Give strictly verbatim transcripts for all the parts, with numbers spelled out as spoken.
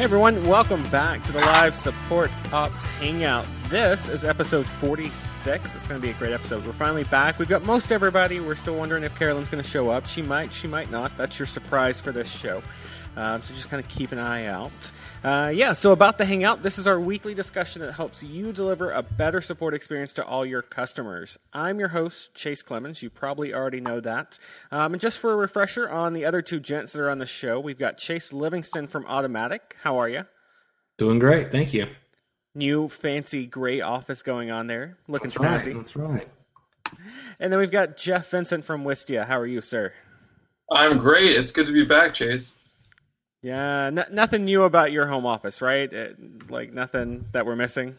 Hey everyone, welcome back to the Live Support Ops Hangout. This is episode forty-six. It's going to be a great episode. We're finally back. We've got most everybody. We're still wondering if Carolyn's going to show up. She might, she might not. That's your surprise for this show. Um, so just kind of keep an eye out. Uh, yeah, so about the Hangout, this is our weekly discussion that helps you deliver a better support experience to all your customers. I'm your host, Chase Clemens. You probably already know that. Um, and just for a refresher on the other two gents that are on the show, we've got Chase Livingston from Automatic. How are you? Doing great, thank you. New fancy gray office going on there. Looking that's snazzy. Right, that's right. And then we've got Jeff Vincent from Wistia. How are you, sir? I'm great. It's good to be back, Chase. Yeah, n- nothing new about your home office, right? It, like nothing that we're missing?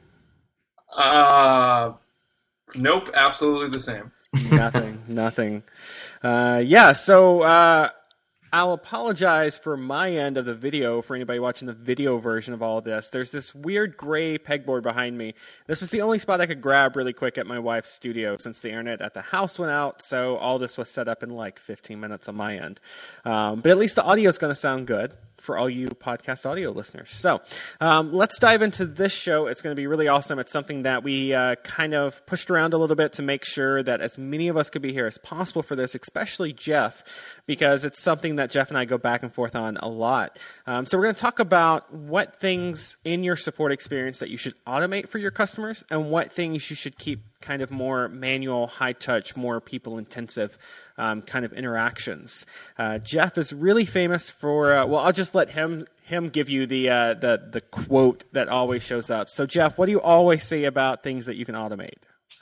Uh, nope, absolutely the same. nothing, nothing. Uh, yeah, so uh, I'll apologize for my end of the video for anybody watching the video version of all of this. There's this weird gray pegboard behind me. This was the only spot I could grab really quick at my wife's studio since the internet at the house went out, so all this was set up in like fifteen minutes on my end. Um, but at least the audio is going to sound good for all you podcast audio listeners. So um, let's dive into this show. It's going to be really awesome. It's something that we uh, kind of pushed around a little bit to make sure that as many of us could be here as possible for this, especially Jeff, because it's something that Jeff and I go back and forth on a lot. Um, so we're going to talk about what things in your support experience that you should automate for your customers and what things you should keep kind of more manual, high-touch, more people-intensive um, kind of interactions. Uh, Jeff is really famous for, uh, well, I'll just let him him give you the, uh, the the quote that always shows up. So, Jeff, what do you always say about things that you can automate?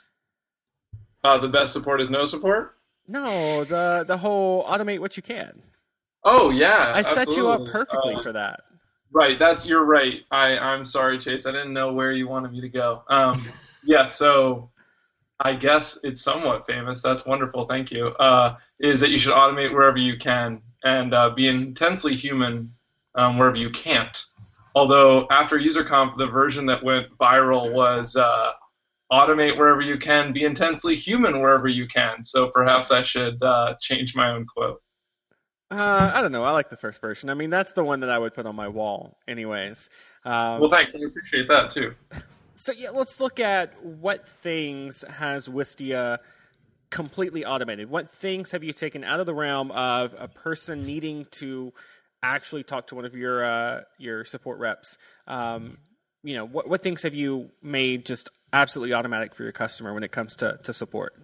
Uh, the best support is no support? No, the the whole automate what you can. Oh, yeah, I set absolutely. you up perfectly uh, for that. Right, that's you're right. I, I'm sorry, Chase. I didn't know where you wanted me to go. Um, yeah, so I guess it's somewhat famous. That's wonderful. Thank you. Uh, is that you should automate wherever you can and uh, be intensely human um, wherever you can't. Although after UserConf, the version that went viral was uh, automate wherever you can, be intensely human wherever you can. So perhaps I should uh, change my own quote. Uh, I don't know. I like the first version. I mean, that's the one that I would put on my wall anyways. Um, Well, thanks. I appreciate that, too. So yeah, let's look at what things has Wistia completely automated. What things have you taken out of the realm of a person needing to actually talk to one of your uh, your support reps? Um, you know, what what things have you made just absolutely automatic for your customer when it comes to, to support?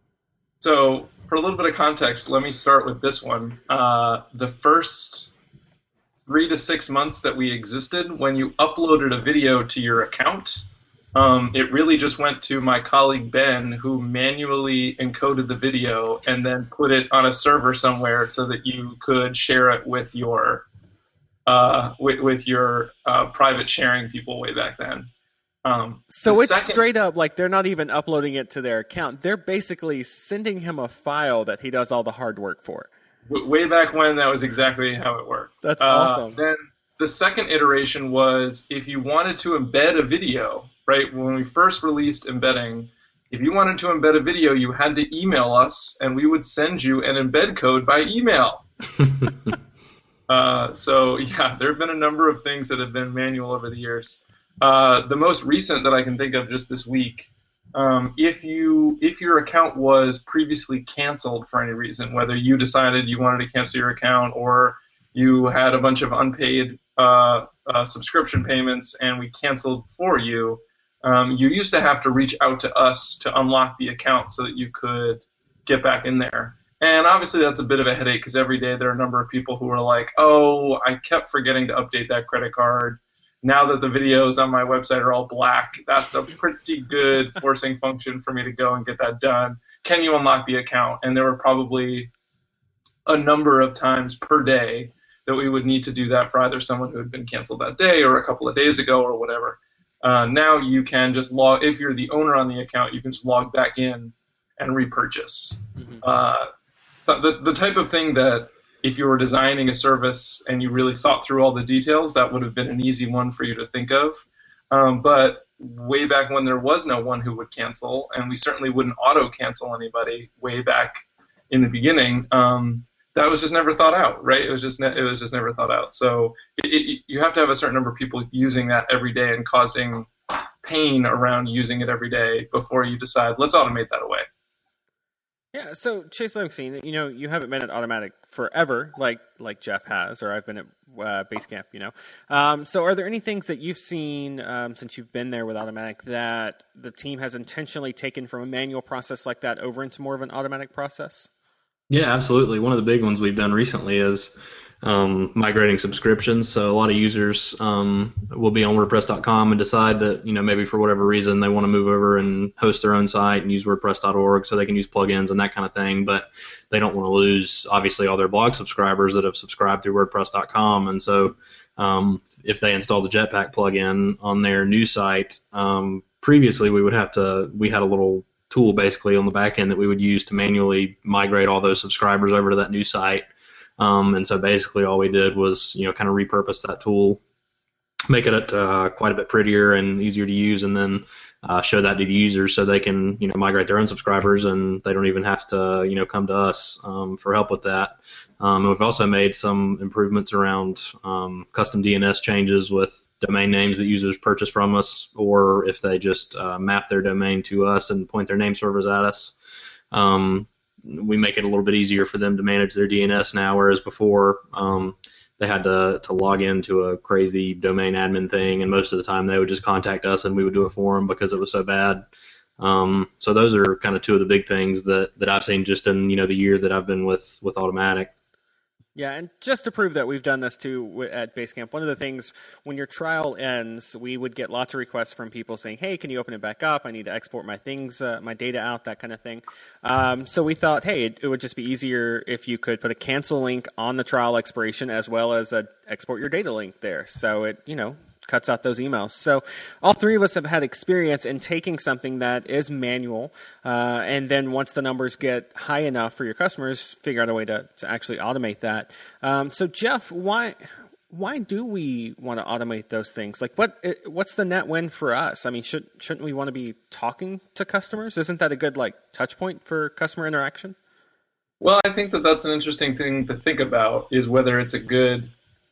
So for a little bit of context, let me start with this one. Uh, the first three to six months that we existed, when you uploaded a video to your account, Um, it really just went to my colleague Ben, who manually encoded the video and then put it on a server somewhere so that you could share it with your uh, with, with your uh, private sharing people way back then. Um, so it's second, straight up like they're not even uploading it to their account. They're basically sending him a file that he does all the hard work for. W- way back when, that was exactly how it worked. That's uh, awesome. Then the second iteration was if you wanted to embed a video. Right, when we first released embedding, if you wanted to embed a video, you had to email us, and we would send you an embed code by email. uh, so, yeah, there have been a number of things that have been manual over the years. Uh, the most recent that I can think of just this week, um, if you if your account was previously canceled for any reason, whether you decided you wanted to cancel your account or you had a bunch of unpaid uh, uh, subscription payments and we canceled for you, Um, you used to have to reach out to us to unlock the account so that you could get back in there. And obviously that's a bit of a headache because every day there are a number of people who are like, oh, I kept forgetting to update that credit card. Now that the videos on my website are all black, that's a pretty good forcing function for me to go and get that done. Can you unlock the account? And there were probably a number of times per day that we would need to do that for either someone who had been canceled that day or a couple of days ago or whatever. Uh, now you can just log, if you're the owner on the account, you can just log back in and repurchase. Mm-hmm. Uh, so the, the type of thing that if you were designing a service and you really thought through all the details, that would have been an easy one for you to think of. Um, but way back when there was no one who would cancel, and we certainly wouldn't auto-cancel anybody way back in the beginning, um, that was just never thought out, right? It was just ne- it was just never thought out. So it, it, you have to have a certain number of people using that every day and causing pain around using it every day before you decide, let's automate that away. Yeah, so Chase Livingston, you know, you haven't been at Automattic forever, like like Jeff has, or I've been at uh, Basecamp, you know. Um, so are there any things that you've seen um, since you've been there with Automattic that the team has intentionally taken from a manual process like that over into more of an automatic process? Yeah, absolutely. One of the big ones we've done recently is um, migrating subscriptions. So a lot of users um, will be on WordPress dot com and decide that, you know, maybe for whatever reason they want to move over and host their own site and use WordPress dot org so they can use plugins and that kind of thing. But they don't want to lose, obviously, all their blog subscribers that have subscribed through WordPress dot com. And so um, if they install the Jetpack plugin on their new site, um, previously we would have to, we had a little tool basically on the back end that we would use to manually migrate all those subscribers over to that new site. Um, and so basically all we did was, you know, kind of repurpose that tool, make it uh, quite a bit prettier and easier to use, and then uh, show that to the users so they can, you know, migrate their own subscribers and they don't even have to, you know, come to us um, for help with that. Um, and we've also made some improvements around um, custom D N S changes with domain names that users purchase from us, or if they just uh, map their domain to us and point their name servers at us. Um, we make it a little bit easier for them to manage their D N S now, whereas before um, they had to, to log into a crazy domain admin thing, and most of the time they would just contact us and we would do it for them because it was so bad. Um, so those are kind of two of the big things that, that I've seen just in, you know, the year that I've been with, with Automattic. Yeah, and just to prove that we've done this too at Basecamp, one of the things, when your trial ends, we would get lots of requests from people saying, hey, can you open it back up? I need to export my things, uh, my data out, that kind of thing. Um, so we thought, hey, it, it would just be easier if you could put a cancel link on the trial expiration as well as a export your data link there. So it, you know, cuts out those emails. So all three of us have had experience in taking something that is manual, uh, and then once the numbers get high enough for your customers, figure out a way to, to actually automate that. Um, so Jeff, why why do we want to automate those things? Like, what what's the net win for us? I mean, should shouldn't we want to be talking to customers? Isn't that a good like touch point for customer interaction? Well, I think that that's an interesting thing to think about, is whether it's a good.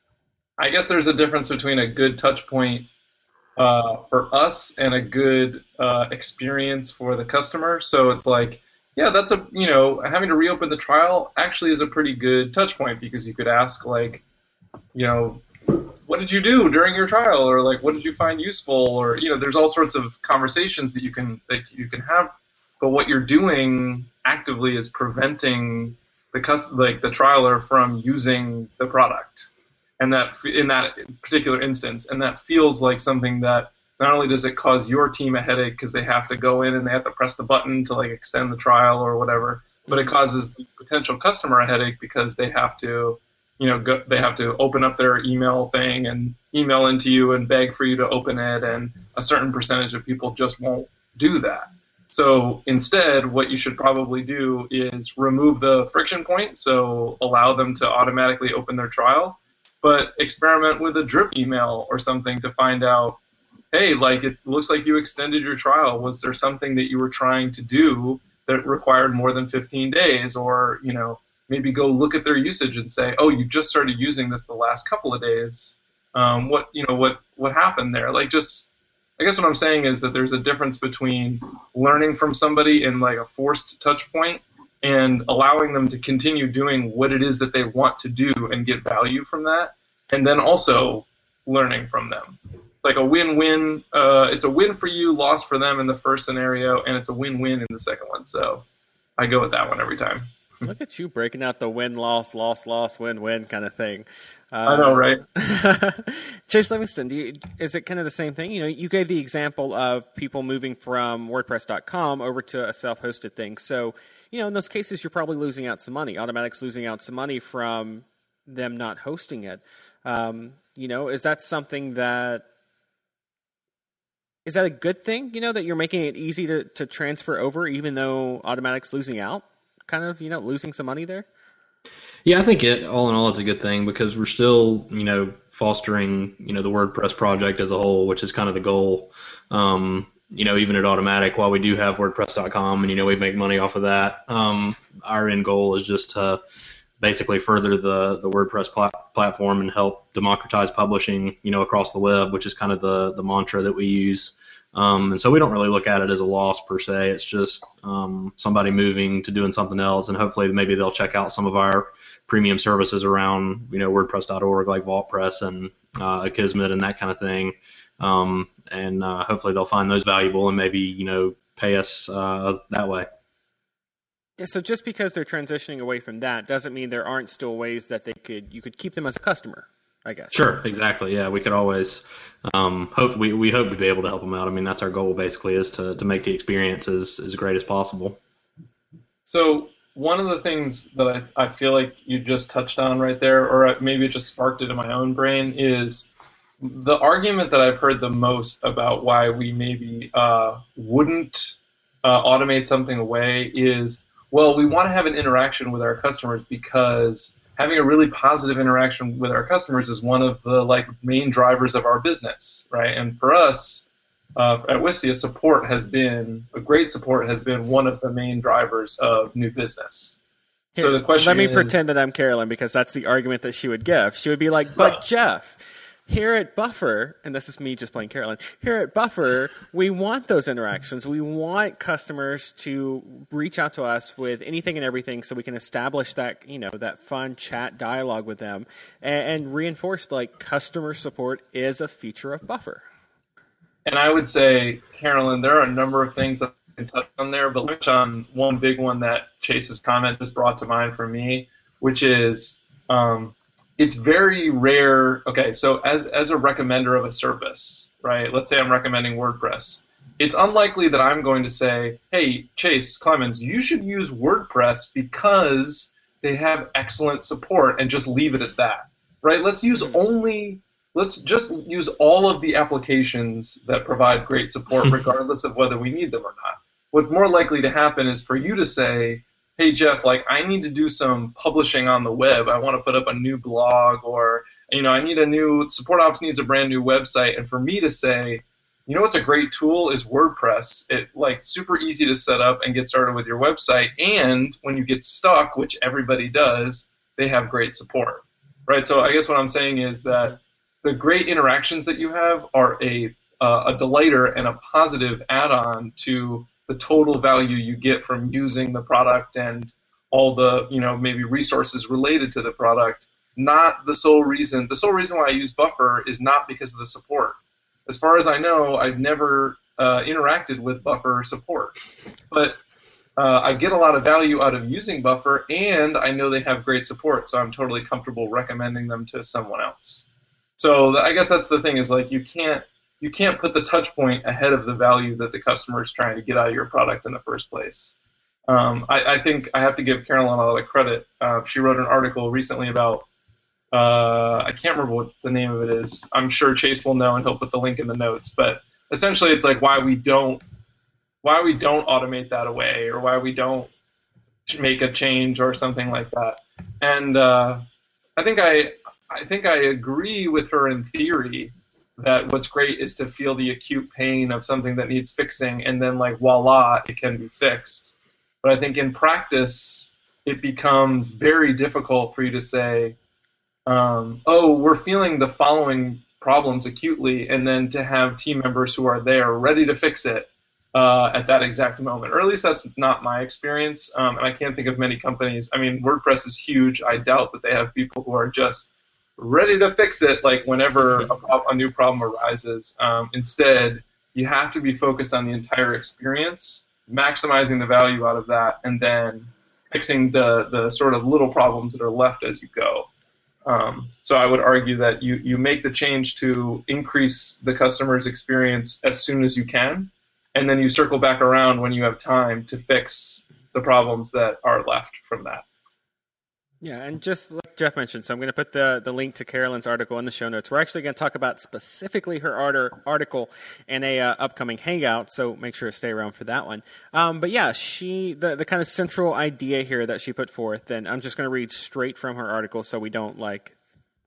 I guess there's a difference between a good touch point uh, for us and a good uh, experience for the customer. So it's like, yeah, that's a, you know, having to reopen the trial actually is a pretty good touch point, because you could ask, like, you know, what did you do during your trial, or like, what did you find useful, or, you know, there's all sorts of conversations that you can that you can have, but what you're doing actively is preventing the cus- like the trialer from using the product. And that in that particular instance, and that feels like something that not only does it cause your team a headache because they have to go in and they have to press the button to like extend the trial or whatever, but it causes the potential customer a headache because they have to, you know, go, they have to open up their email thing and email into you and beg for you to open it, and a certain percentage of people just won't do that. So instead, what you should probably do is remove the friction point, so allow them to automatically open their trial. But experiment with a drip email or something to find out, hey, like, it looks like you extended your trial. Was there something that you were trying to do that required more than fifteen days? Or, you know, maybe go look at their usage and say, oh, you just started using this the last couple of days. Um, what, you know, what, what happened there? Like, just, I guess what I'm saying is that there's a difference between learning from somebody in like a forced touch point and allowing them to continue doing what it is that they want to do and get value from that, and then also learning from them. Like a win-win. Uh, it's a win for you, loss for them in the first scenario, and it's a win-win in the second one. So I go with that one every time. Look at you breaking out the win-loss, loss-loss, win-win kind of thing. Uh, I know, right? Chase Livingston, do you, is it kind of the same thing? You know, you gave the example of people moving from WordPress dot com over to a self-hosted thing. So, you know, in those cases, you're probably losing out some money. Automattic's losing out some money from them not hosting it. Um, you know, is that something that, is that a good thing, you know, that you're making it easy to, to transfer over even though Automattic's losing out, kind of, you know, losing some money there? Yeah, I think it, all in all, it's a good thing, because we're still, you know, fostering, you know, the WordPress project as a whole, which is kind of the goal. Um, you know, even at Automattic, while we do have WordPress dot com and, you know, we make money off of that, um, our end goal is just to basically further the, the WordPress plat- platform and help democratize publishing, you know, across the web, which is kind of the, the mantra that we use. Um, and so we don't really look at it as a loss per se. It's just um, somebody moving to doing something else, and hopefully maybe they'll check out some of our premium services around, you know, WordPress dot org, like VaultPress and uh, Akismet and that kind of thing. Um, and uh, hopefully they'll find those valuable and maybe, you know, pay us uh, that way. Yeah, so just because they're transitioning away from that doesn't mean there aren't still ways that they could you could keep them as a customer, I guess. Sure, exactly. Yeah, we could always um, hope we, we hope to be able to help them out. I mean, that's our goal basically, is to, to make the experience as, as great as possible. So one of the things that I, I feel like you just touched on right there, or maybe it just sparked it in my own brain, is the argument that I've heard the most about why we maybe uh, wouldn't uh, automate something away is, well, we want to have an interaction with our customers because having a really positive interaction with our customers is one of the like main drivers of our business, right? And for us uh, at Wistia, support has been a great support has been one of the main drivers of new business. Here, so the question let me is, pretend that I'm Carolyn, because that's the argument that she would give. She would be like, "But Right. Jeff, here at Buffer," and this is me just playing Carolyn, here at Buffer, we want those interactions. We want customers to reach out to us with anything and everything so we can establish that, you know, that fun chat dialogue with them and, and reinforce, like, customer support is a feature of Buffer. And I would say, Carolyn, there are a number of things that I can touch on there, but touch on one big one that Chase's comment just brought to mind for me, which is um, it's very rare. Okay, so as as a recommender of a service, right? Let's say I'm recommending WordPress. It's unlikely that I'm going to say, "Hey, Chase Clemens, you should use WordPress because they have excellent support," and just leave it at that, right? Let's use only. Let's just use all of the applications that provide great support, regardless of whether we need them or not. What's more likely to happen is for you to say, "Hey, Jeff, like I need to do some publishing on the web. I want to put up a new blog, or you know, I need a new support ops needs a brand new website." And for me to say, "You know, what's a great tool is WordPress. It like super easy to set up and get started with your website. And when you get stuck, which everybody does, they have great support." Right. So I guess what I'm saying is that the great interactions that you have are a uh, a delighter and a positive add-on to the total value you get from using the product and all the, you know, maybe resources related to the product. Not the sole reason. The sole reason why I use Buffer is not because of the support. As far as I know, I've never uh, interacted with Buffer support, but uh, I get a lot of value out of using Buffer, and I know they have great support, so I'm totally comfortable recommending them to someone else. So I guess that's the thing, is like you can't you can't put the touch point ahead of the value that the customer is trying to get out of your product in the first place. Um, I, I think I have to give Carolyn a lot of credit. Uh, she wrote an article recently about uh, I can't remember what the name of it is. I'm sure Chase will know, and he'll put the link in the notes. But essentially, it's like why we don't why we don't automate that away, or why we don't make a change or something like that. And uh, I think I. I think I agree with her in theory that what's great is to feel the acute pain of something that needs fixing, and then, like, voila, it can be fixed. But I think in practice, it becomes very difficult for you to say, um, oh, we're feeling the following problems acutely, and then to have team members who are there ready to fix it uh, at that exact moment. Or at least that's not my experience, um, and I can't think of many companies. I mean, WordPress is huge. I doubt that they have people who are just ready to fix it, like whenever a, pro- a new problem arises. Um, instead, you have to be focused on the entire experience, maximizing the value out of that, and then fixing the, the sort of little problems that are left as you go. Um, so I would argue that you, you make the change to increase the customer's experience as soon as you can, and then you circle back around when you have time to fix the problems that are left from that. Yeah, and just like Jeff mentioned, so I'm going to put the, the link to Carolyn's article in the show notes. We're actually going to talk about specifically her art- article in a uh, upcoming hangout, so make sure to stay around for that one. Um, but yeah, she the, the kind of central idea here that she put forth, and I'm just going to read straight from her article so we don't like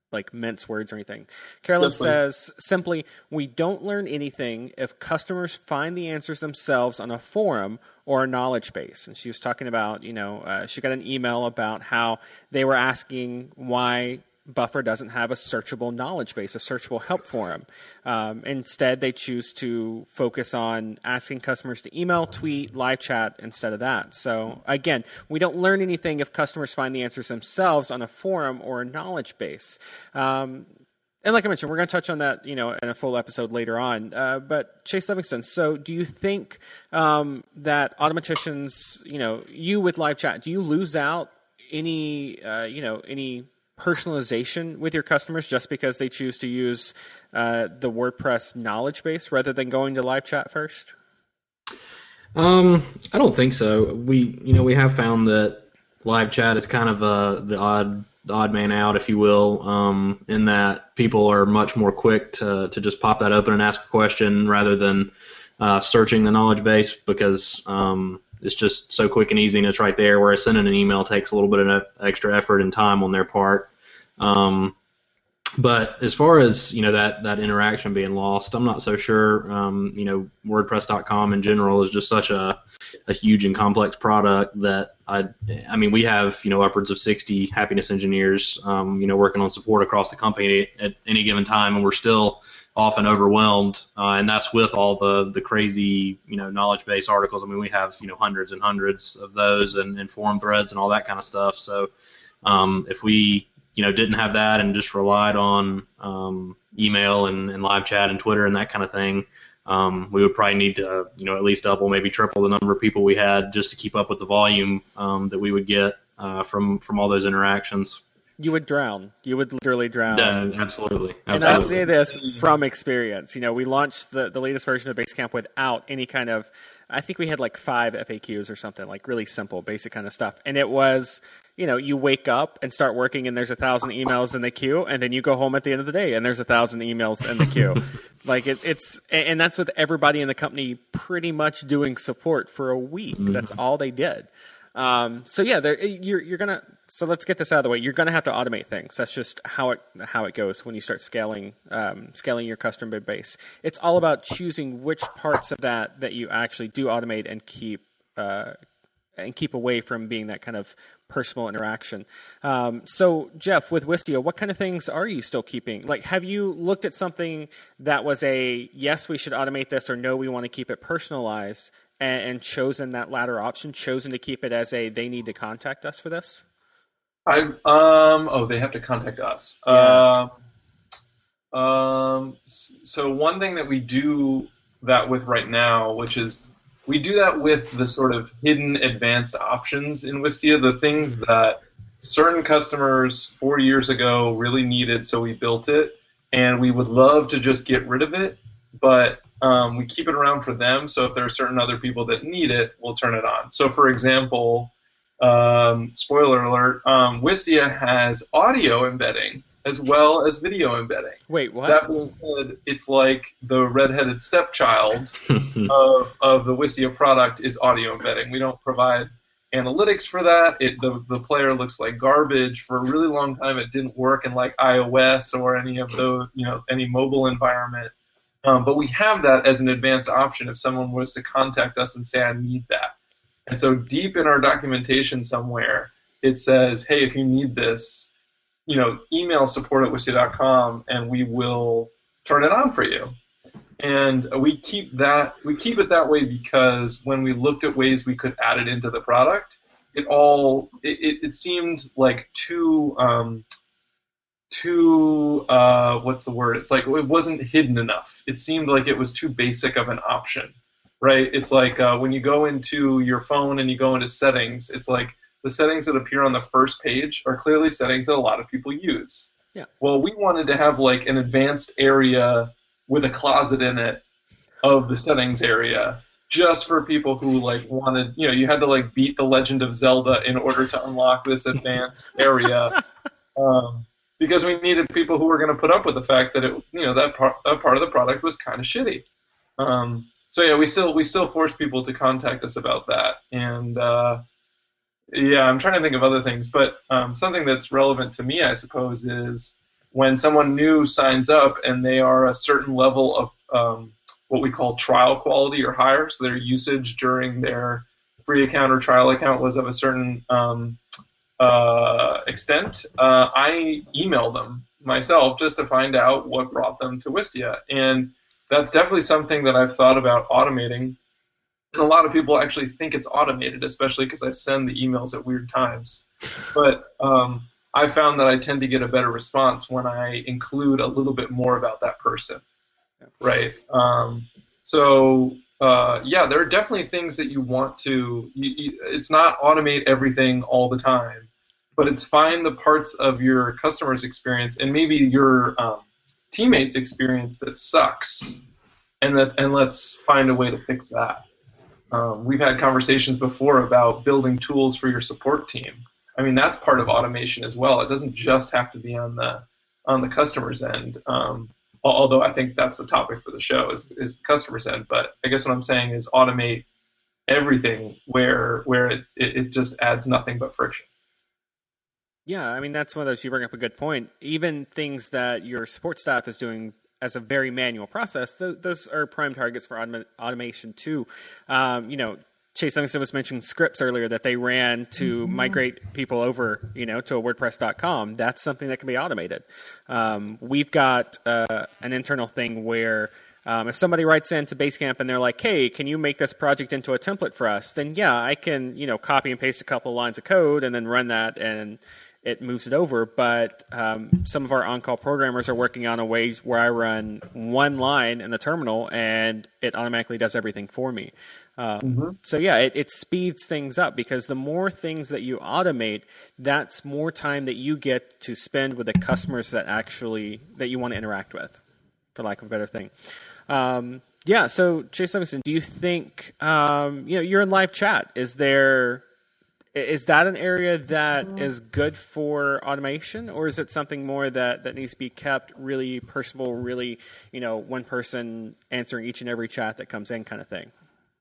like mince words or anything. Carolyn Yes, says simply, we don't learn anything if customers find the answers themselves on a forum or a knowledge base. And she was talking about, you know, uh, she got an email about how they were asking why Buffer doesn't have a searchable knowledge base, a searchable help forum. Um, instead, they choose to focus on asking customers to email, tweet, live chat instead of that. So again, we don't learn anything if customers find the answers themselves on a forum or a knowledge base. Um, and like I mentioned, we're going to touch on that, you know, in a full episode later on. Uh, but Chase Livingston, so do you think um, that Automatticians, you know, you with live chat, do you lose out any, uh, you know, any personalization with your customers just because they choose to use uh, the WordPress knowledge base rather than going to live chat first? Um, I don't think so. We, you know, we have found that live chat is kind of uh, the odd, the odd man out, if you will, um, in that people are much more quick to to just pop that open and ask a question rather than uh, searching the knowledge base because um, it's just so quick and easy and it's right there, whereas sending an email takes a little bit of extra effort and time on their part. Um, but as far as, you know, that, that interaction being lost, I'm not so sure. Um, you know, WordPress dot com in general is just such a, a huge and complex product that I, I mean, we have, you know, upwards of sixty happiness engineers, um, you know, working on support across the company at any given time, and we're still often overwhelmed, uh, and that's with all the the crazy, you know, knowledge base articles. I mean, we have, you know, hundreds and hundreds of those, and, and forum threads and all that kind of stuff. So um, if we, you know, didn't have that and just relied on um, email and, and live chat and Twitter and that kind of thing, um, we would probably need to, you know, at least double, maybe triple the number of people we had just to keep up with the volume um, that we would get uh, from from all those interactions. You would drown. You would literally drown. Yeah, absolutely. absolutely. And I say this from experience. You know, we launched the, the latest version of Basecamp without any kind of, I think we had like five F A Qs or something, like really simple, basic kind of stuff. And it was, you know, you wake up and start working and there's a thousand emails in the queue, and then you go home at the end of the day and there's a thousand emails in the queue. Like it, it's, and that's with everybody in the company pretty much doing support for a week. Mm-hmm. That's all they did. Um, so yeah, you're you're gonna. So let's get this out of the way. You're gonna have to automate things. That's just how it how it goes when you start scaling um, scaling your customer base. It's all about choosing which parts of that that you actually do automate and keep uh, and keep away from being that kind of personal interaction. Um, so Jeff, with Wistia, what kind of things are you still keeping? Like, have you looked at something that was a yes, we should automate this, or no, we want to keep it personalized? And, and chosen that latter option, chosen to keep it as a they need to contact us for this? I um oh they have to contact us. Yeah. Um, um so one thing that we do that with right now, which is we do that with the sort of hidden advanced options in Wistia, the things that certain customers four years ago really needed, so we built it, and we would love to just get rid of it, but Um, we keep it around for them, so if there are certain other people that need it, we'll turn it on. So, for example, um, spoiler alert, um, Wistia has audio embedding as well as video embedding. Wait, what? That being said, it's like the redheaded stepchild of, of the Wistia product is audio embedding. We don't provide analytics for that. It, the, the player looks like garbage. For a really long time, it didn't work in like iOS or any of those, you know, any mobile environment. Um, but we have that as an advanced option if someone was to contact us and say, I need that. And so deep in our documentation somewhere, it says, hey, if you need this, you know, email support at wistia dot com and we will turn it on for you. And we keep that we keep it that way because when we looked at ways we could add it into the product, it all it, it, it seemed like too um, too uh, what's the word? It's like it wasn't hidden enough. It seemed like it was too basic of an option, right? It's like uh, when you go into your phone and you go into settings, it's like the settings that appear on the first page are clearly settings that a lot of people use. Yeah. Well, we wanted to have like an advanced area with a closet in it of the settings area just for people who like wanted, you know, you had to like beat the Legend of Zelda in order to unlock this advanced area. Um, Because we needed people who were going to put up with the fact that it, you know, that part, that part of the product was kind of shitty. Um, so yeah, we still we still force people to contact us about that, and uh, yeah, I'm trying to think of other things, but um, something that's relevant to me, I suppose, is when someone new signs up and they are a certain level of um, what we call trial quality or higher, so their usage during their free account or trial account was of a certain um, uh, extent, uh, I email them myself just to find out what brought them to Wistia. And that's definitely something that I've thought about automating. And a lot of people actually think it's automated, especially because I send the emails at weird times. But um, I found that I tend to get a better response when I include a little bit more about that person, right? Um, so, uh, yeah, there are definitely things that you want to, you, you, it's not automate everything all the time, but it's find the parts of your customer's experience and maybe your um, teammates' experience that sucks, and that and let's find a way to fix that. Um, we've had conversations before about building tools for your support team. I mean, that's part of automation as well. It doesn't just have to be on the on the customer's end. Um, although I think that's the topic for the show is is the customer's end. But I guess what I'm saying is automate everything where where it, it, it just adds nothing but friction. Yeah, I mean, that's one of those, you bring up a good point. Even things that your support staff is doing as a very manual process, th- those are prime targets for autom- automation too. Um, you know, Chase Livingston was mentioning scripts earlier that they ran to mm-hmm. migrate people over, you know, to a WordPress dot com. That's something that can be automated. Um, we've got uh, an internal thing where um, if somebody writes into Basecamp and they're like, hey, can you make this project into a template for us? Then yeah, I can, you know, copy and paste a couple of lines of code and then run that and it moves it over. But um, some of our on-call programmers are working on a way where I run one line in the terminal and it automatically does everything for me. Um, mm-hmm. So yeah, it, it speeds things up because the more things that you automate, that's more time that you get to spend with the customers that actually that you want to interact with, for lack of a better thing. Um, yeah. So Chase Livingston, do you think um, you know you're in live chat? Is there Is that an area that is good for automation, or is it something more that, that needs to be kept really personal, really, you know, one person answering each and every chat that comes in kind of thing?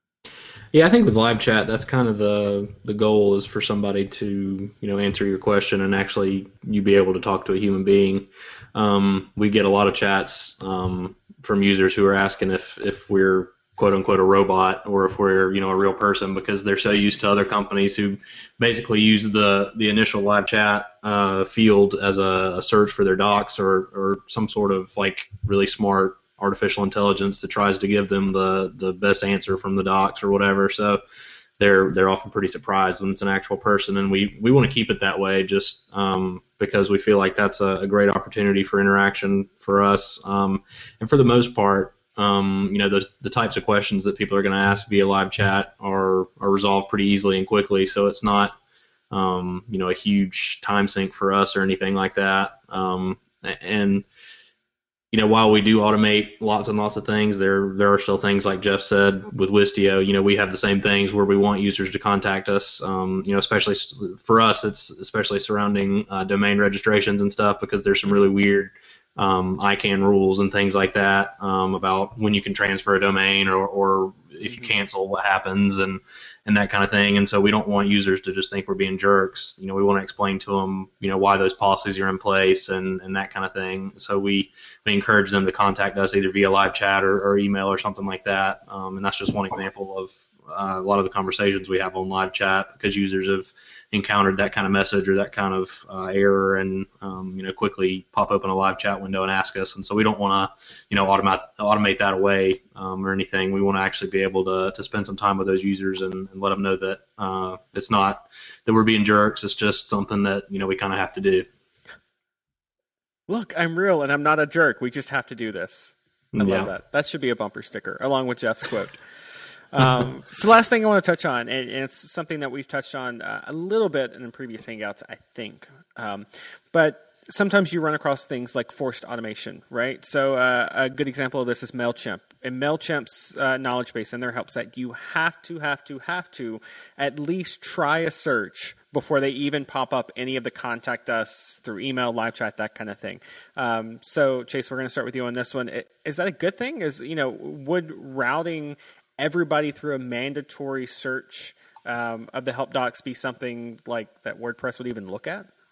Yeah, I think with live chat, that's kind of the the goal is for somebody to, you know, answer your question and actually you be able to talk to a human being. Um, we get a lot of chats um, from users who are asking if, if we're quote unquote a robot or if we're, you know, a real person, because they're so used to other companies who basically use the, the initial live chat uh, field as a, a search for their docs or, or some sort of like really smart artificial intelligence that tries to give them the, the best answer from the docs or whatever. So they're they're often pretty surprised when it's an actual person, and we, we want to keep it that way just um, because we feel like that's a, a great opportunity for interaction for us. Um, and for the most part, Um, you know, the, the types of questions that people are going to ask via live chat are, are resolved pretty easily and quickly, so it's not, um, you know, a huge time sink for us or anything like that. Um, and, you know, while we do automate lots and lots of things, there there are still things like Jeff said with Wistia. You know, we have the same things where we want users to contact us. Um, you know, especially for us, it's especially surrounding uh, domain registrations and stuff, because there's some really weird Um, I CANN rules and things like that um, about when you can transfer a domain or, or if you cancel, what happens and, and that kind of thing. And so we don't want users to just think we're being jerks. You know, we want to explain to them, you know, why those policies are in place and, and that kind of thing. So we, we encourage them to contact us either via live chat or, or email or something like that. Um, and that's just one example of uh, a lot of the conversations we have on live chat, because users have encountered that kind of message or that kind of uh, error and um, you know, quickly pop open a live chat window and ask us. And so we don't want to, you know, automate automate that away um, or anything. We want to actually be able to to spend some time with those users and, and let them know that uh, it's not that we're being jerks. It's just something that, you know, we kind of have to do. Look, I'm real and I'm not a jerk. We just have to do this. I yeah. love that. That should be a bumper sticker along with Jeff's quote. Um, so last thing I want to touch on, and, and it's something that we've touched on uh, a little bit in previous Hangouts, I think. Um, but sometimes you run across things like forced automation, right? So uh, a good example of this is MailChimp. In MailChimp's uh, knowledge base and their help site, you have to, have to, have to at least try a search before they even pop up any of the contact us through email, live chat, that kind of thing. Um, so Chase, we're going to start with you on this one. Is that a good thing? Is, you know, would routing everybody through a mandatory search um, of the help docs be something like that WordPress would even look at?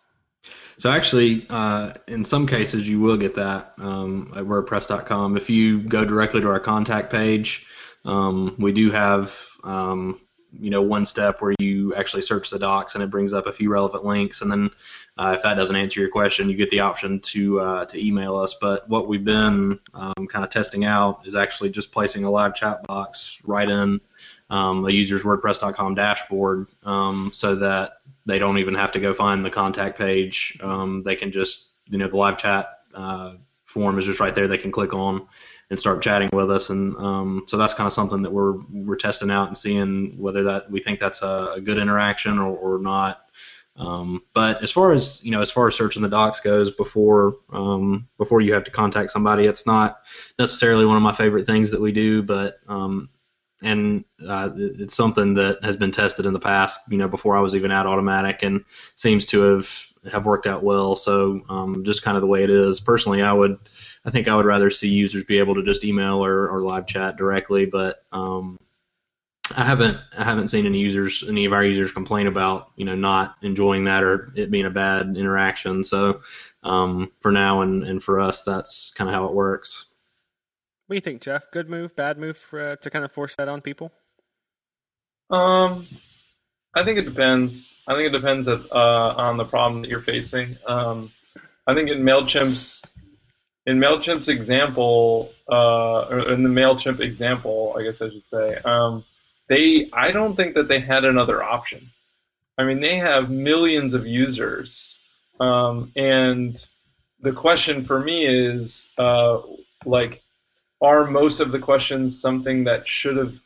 So actually, uh, in some cases, you will get that um, at WordPress dot com. If you go directly to our contact page, um, we do have um, you know one step where you actually search the docs and it brings up a few relevant links. And then uh, if that doesn't answer your question, you get the option to uh, to email us. But what we've been um, kind of testing out is actually just placing a live chat box right in um, a user's WordPress dot com dashboard, um, so that they don't even have to go find the contact page. Um, they can just, you know, the live chat uh, form is just right there. They can click on and start chatting with us. And um, so that's kind of something that we're we're testing out and seeing whether that we think that's a, a good interaction or, or not. Um, but as far as you know, as far as searching the docs goes before um, before you have to contact somebody, it's not necessarily one of my favorite things that we do, but um, and uh, it's something that has been tested in the past, you know, before I was even at Automattic, and seems to have have worked out well. So um, just kind of the way it is. Personally, I would, I think I would rather see users be able to just email or, or live chat directly, but um, I haven't I haven't seen any users, any of our users complain about, you know, not enjoying that or it being a bad interaction. So um, for now and, and for us, that's kind of how it works. What do you think, Jeff? Good move, bad move for, uh, to kind of force that on people? Um, I think it depends. I think it depends at, uh, on the problem that you're facing. Um, I think in Mailchimp's in Mailchimp's example, uh, or in the Mailchimp example, I guess I should say, um, they I don't think that they had another option. I mean, they have millions of users, um, and the question for me is uh, like. Are most of the questions something that should have...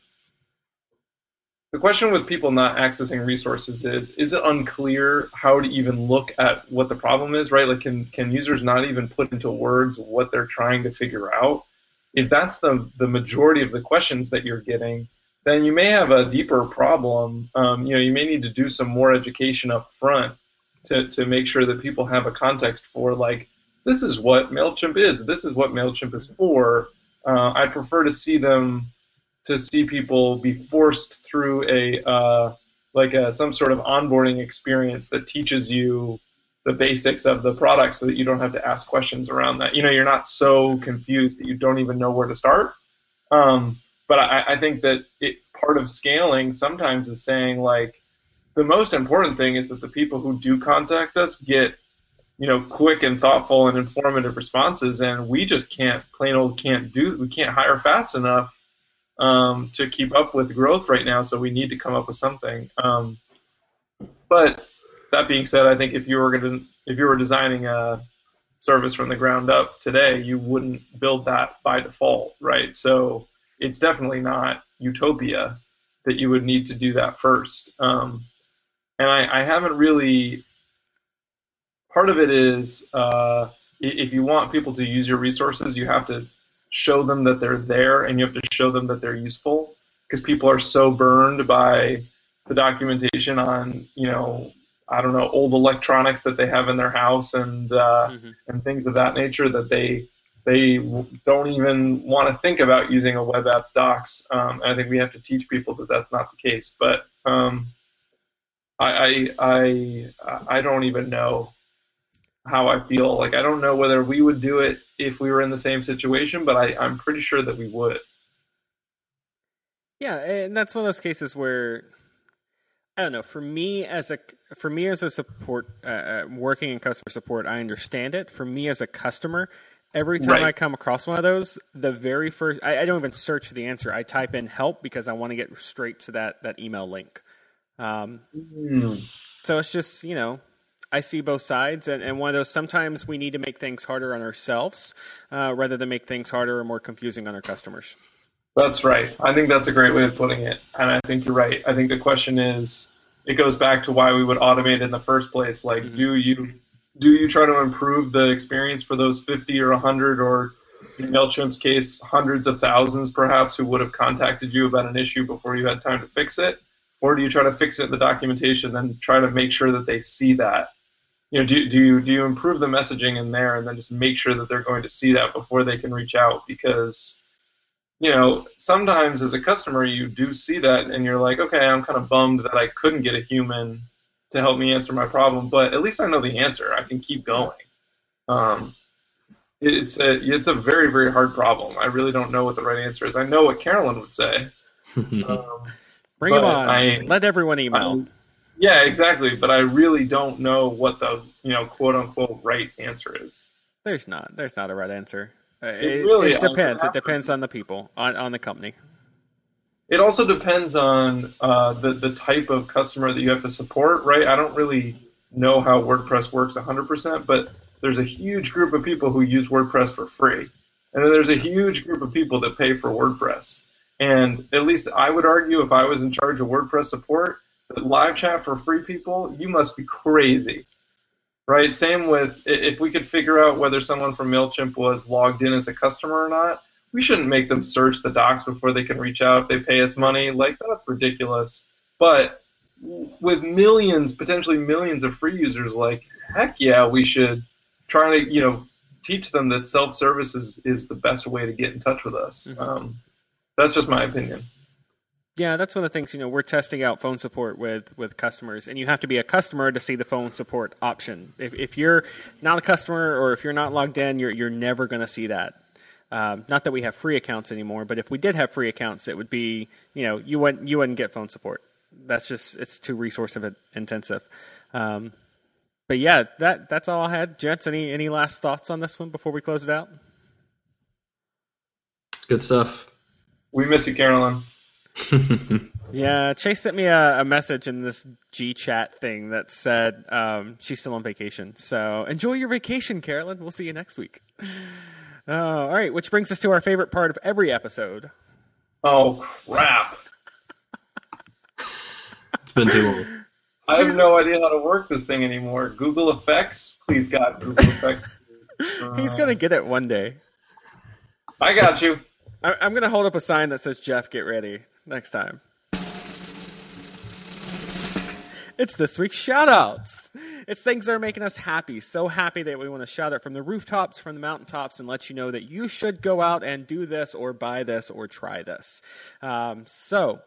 The question with people not accessing resources is, is it unclear how to even look at what the problem is, right? Like, can, can users not even put into words what they're trying to figure out? If that's the, the majority of the questions that you're getting, then you may have a deeper problem. Um, you know, you may need to do some more education up front to, to make sure that people have a context for, like, this is what MailChimp is, this is what MailChimp is for. Uh, I prefer to see them, to see people be forced through a uh, like a, some sort of onboarding experience that teaches you the basics of the product, so that you don't have to ask questions around that. You know, you're not so confused that you don't even know where to start. Um, but I, I think that it, part of scaling sometimes is saying, like, the most important thing is that the people who do contact us get, you know, quick and thoughtful and informative responses, and we just can't, plain old can't do, we can't hire fast enough um, to keep up with growth right now, so we need to come up with something. Um, but that being said, I think if you were going to, if you were designing a service from the ground up today, you wouldn't build that by default, right? So it's definitely not utopia that you would need to do that first. Um, and I, I haven't really... Part of it is uh, if you want people to use your resources, you have to show them that they're there, and you have to show them that they're useful, because people are so burned by the documentation on, you know, I don't know, old electronics that they have in their house and uh, mm-hmm. and things of that nature, that they they don't even want to think about using a web app's docs. Um, I think we have to teach people that that's not the case. But um, I, I I I don't even know how I feel. Like, I don't know whether we would do it if we were in the same situation, but I, I'm pretty sure that we would. Yeah, and that's one of those cases where, I don't know, for me as a for me as a support, uh, working in customer support, I understand it. For me as a customer, every time right. I come across one of those, the very first, I, I don't even search for the answer. I type in help because I want to get straight to that, that email link. Um, mm. So it's just, you know, I see both sides, and, and one of those, sometimes we need to make things harder on ourselves uh, rather than make things harder or more confusing on our customers. That's right. I think that's a great way of putting it, and I think you're right. I think the question is, it goes back to why we would automate in the first place. Like, mm-hmm. do you do you try to improve the experience for those fifty or one hundred, or in MailChimp's case, hundreds of thousands perhaps, who would have contacted you about an issue before you had time to fix it? Or do you try to fix it in the documentation and then try to make sure that they see that? You know, do, do you do you improve the messaging in there and then just make sure that they're going to see that before they can reach out? Because, you know, sometimes as a customer you do see that and you're like, okay, I'm kind of bummed that I couldn't get a human to help me answer my problem, but at least I know the answer. I can keep going. Um, it's a it's a very, very hard problem. I really don't know what the right answer is. I know what Carolyn would say. Um, Bring them but on. I- Let everyone email. Um, yeah, exactly. But I really don't know what the you know quote unquote right answer is. There's not. There's not a right answer. Uh, It It, really- it depends. I- It depends on the people, on, on the company. It also depends on uh, the the type of customer that you have to support, right? I don't really know how WordPress works one hundred percent, but there's a huge group of people who use WordPress for free, and then there's a huge group of people that pay for WordPress. And at least I would argue, if I was in charge of WordPress support, that live chat for free people, you must be crazy, right? Same with i- if we could figure out whether someone from MailChimp was logged in as a customer or not. We shouldn't make them search the docs before they can reach out if they pay us money. Like, that's ridiculous. But with millions, potentially millions of free users, like, heck yeah, we should try to, you know, teach them that self-service is, is the best way to get in touch with us. Mhm. Um, that's just my opinion. Yeah, that's one of the things, you know, we're testing out phone support with, with customers, and you have to be a customer to see the phone support option. If, if you're not a customer or if you're not logged in, you're, you're never going to see that. Um, not that we have free accounts anymore, but if we did have free accounts, it would be, you know, you wouldn't, you wouldn't get phone support. That's just, it's too resource intensive. Um, but yeah, that, that's all I had. Gents, any, any last thoughts on this one before we close it out? Good stuff. We miss you, Carolyn. Yeah, Chase sent me a, a message in this G chat thing that said um, she's still on vacation. So enjoy your vacation, Carolyn. We'll see you next week. Uh, all right, which brings us to our favorite part of every episode. Oh, crap. It's been too long. I have no idea how to work this thing anymore. Google Effects? Please, God, Google Effects. He's going to get it one day. I got you. I, I'm going to hold up a sign that says, Jeff, get ready next time. It's this week's shout-outs. It's things that are making us happy, so happy that we want to shout out from the rooftops, from the mountaintops, and let you know that you should go out and do this or buy this or try this. Um, so,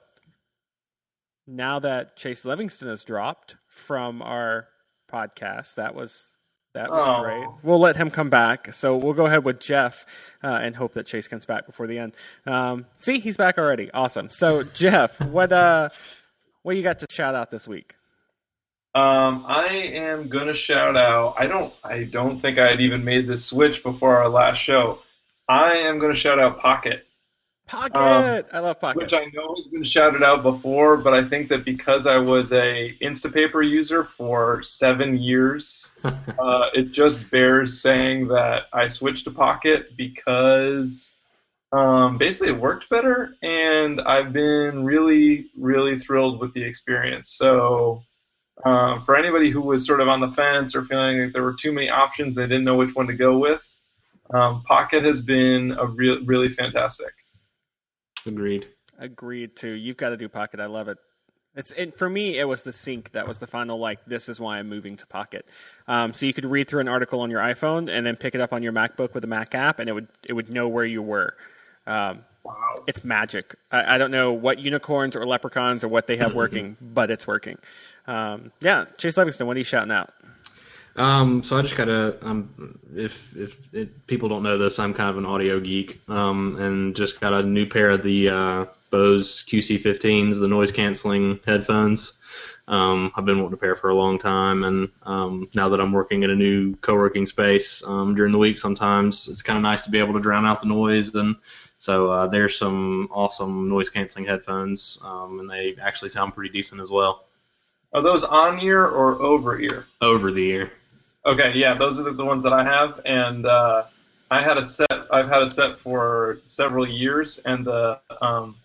now that Chase Livingston has dropped from our podcast, that was that was Oh. great. We'll let him come back. So we'll go ahead with Jeff uh, and hope that Chase comes back before the end. Um, see, he's back already. Awesome. So, Jeff, what uh, what you got to shout out this week? Um, I am gonna shout out. I don't. I don't think I had even made this switch before our last show. I am gonna shout out Pocket, Pocket. Um, I love Pocket. which I know has been shouted out before, but I think that because I was a Instapaper user for seven years, uh, it just bears saying that I switched to Pocket because um, basically it worked better, and I've been really, really thrilled with the experience. So. Um, for anybody who was sort of on the fence or feeling like there were too many options, they didn't know which one to go with, um, Pocket has been a real, really fantastic. Agreed. Agreed too. You've got to do Pocket. I love it. It's it, for me. It was the sync that was the final. Like, this is why I'm moving to Pocket. Um, so you could read through an article on your iPhone and then pick it up on your MacBook with a Mac app, and it would it would know where you were. Um, Wow. it's magic. I, I don't know what unicorns or leprechauns or what they have working, but it's working. Um, yeah, Chase Livingston, what are you shouting out? Um, so I just gotta, um, if if it, people don't know this, I'm kind of an audio geek, um, and just got a new pair of the uh, Bose Q C fifteens, the noise canceling headphones. Um, I've been wanting a pair for a long time, and um, now that I'm working in a new co-working space um, during the week, sometimes it's kind of nice to be able to drown out the noise. And so uh, there's some awesome noise canceling headphones, um, and they actually sound pretty decent as well. Are those on ear or over ear? Over the ear. Okay, yeah, those are the, the ones that I have, and uh, I had a set. I've had a set for several years, and the um,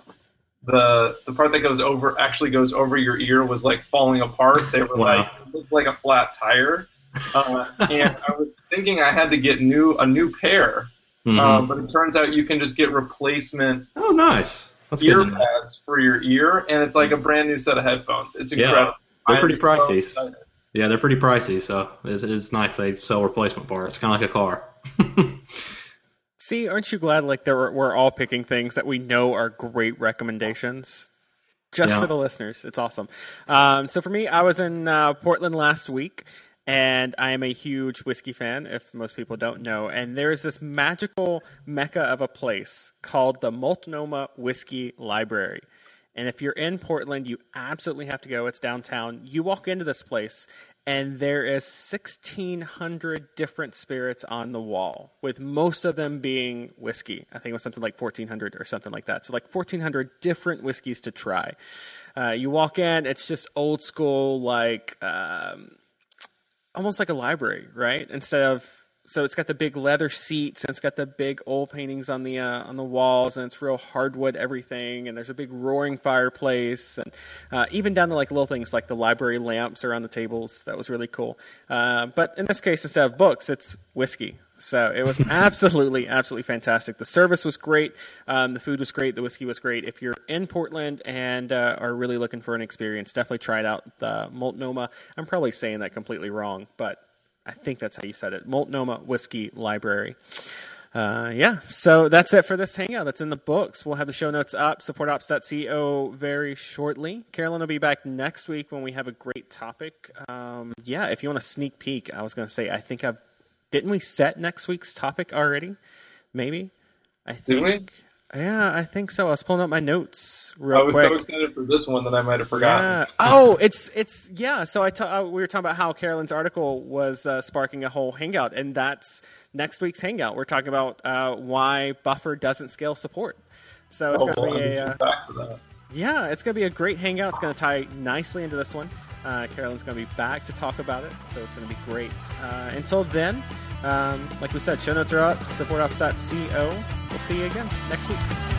the the part that goes over actually goes over your ear was like falling apart. They were Wow. like looked like a flat tire, uh, and I was thinking I had to get new a new pair, Mhm. um, but it turns out you can just get replacement Oh, nice. That's good ear to know. pads for your ear, and it's like a brand new set of headphones. It's Yeah, incredible. they're I am pretty so pricey. excited. Yeah, they're pretty pricey, so it's, it's nice they sell replacement parts. It's kind of like a car. See, aren't you glad like there were, we're all picking things that we know are great recommendations? just Yeah. for the listeners. It's awesome. Um, so for me, I was in uh, Portland last week, and I am a huge whiskey fan, if most people don't know. And there is this magical mecca of a place called the Multnomah Whiskey Library. And if you're in Portland, you absolutely have to go. It's downtown. You walk into this place, and there is sixteen hundred different spirits on the wall, with most of them being whiskey. I think it was something like fourteen hundred or something like that. So like fourteen hundred different whiskeys to try. Uh, you walk in, it's just old school, like um, almost like a library, right? Instead of So it's got the big leather seats, and it's got the big oil paintings on the uh, on the walls, and it's real hardwood everything. And there's a big roaring fireplace, and uh, even down to like little things like the library lamps around the tables. That was really cool. Uh, but in this case, instead of books, it's whiskey. So it was absolutely, absolutely fantastic. The service was great. Um, the food was great. The whiskey was great. If you're in Portland and uh, are really looking for an experience, definitely try it out. The Multnomah. I'm probably saying that completely wrong, but I think that's how you said it. Multnomah Whiskey Library. Uh, yeah, so that's it for this hangout. That's in the books. We'll have the show notes up, support ops dot co very shortly. Carolyn will be back next week when we have a great topic. Um, yeah, if you want a sneak peek, I was going to say, I think I've, didn't we set next week's topic already? Maybe? I think, Did we? Yeah, I think so. I was pulling up my notes real I was quick. so excited for this one that I might have forgotten. Yeah. Oh, it's it's yeah. So I ta- uh, we were talking about how Carolyn's article was uh, sparking a whole hangout, and that's next week's hangout. We're talking about uh, why Buffer doesn't scale support. So it's Oh, going to well, be I'm a uh, back for that. yeah, it's going to be a great hangout. It's going to tie nicely into this one. Uh, Carolyn's going to be back to talk about it, so it's going to be great. Uh, until then, um, like we said, show notes are up, support ops dot co. We'll see you again next week.